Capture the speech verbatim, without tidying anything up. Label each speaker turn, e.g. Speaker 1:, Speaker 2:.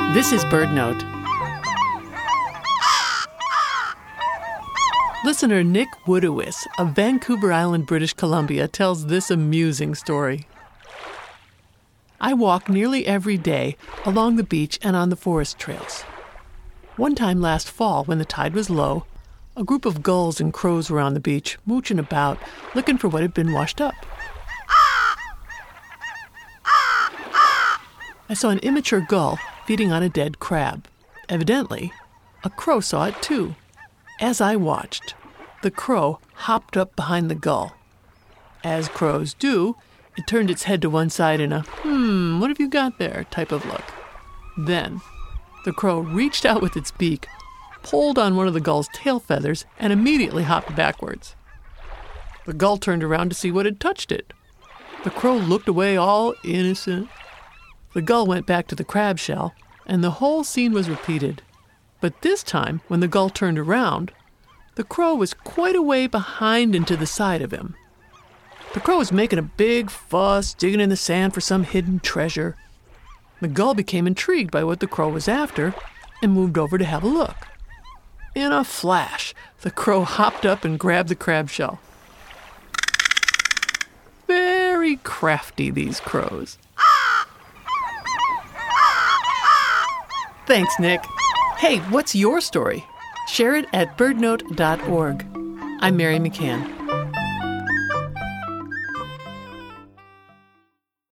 Speaker 1: This is BirdNote. Listener Nick Woodowis of Vancouver Island, British Columbia, tells this amusing story. I walk nearly every day along the beach and on the forest trails. One time last fall, when the tide was low, a group of gulls and crows were on the beach, mooching about, looking for what had been washed up. I saw an immature gull feeding on a dead crab. Evidently, a crow saw it too. As I watched, the crow hopped up behind the gull. As crows do, it turned its head to one side in a, hmm, what have you got there type of look. Then, the crow reached out with its beak, pulled on one of the gull's tail feathers, and immediately hopped backwards. The gull turned around to see what had touched it. The crow looked away all innocent. The gull went back to the crab shell, and the whole scene was repeated. But this time, when the gull turned around, the crow was quite a way behind and to the side of him. The crow was making a big fuss, digging in the sand for some hidden treasure. The gull became intrigued by what the crow was after and moved over to have a look. In a flash, the crow hopped up and grabbed the crab shell. Very crafty, these crows. Thanks, Nick. Hey, what's your story? Share it at birdnote dot org. I'm Mary McCann.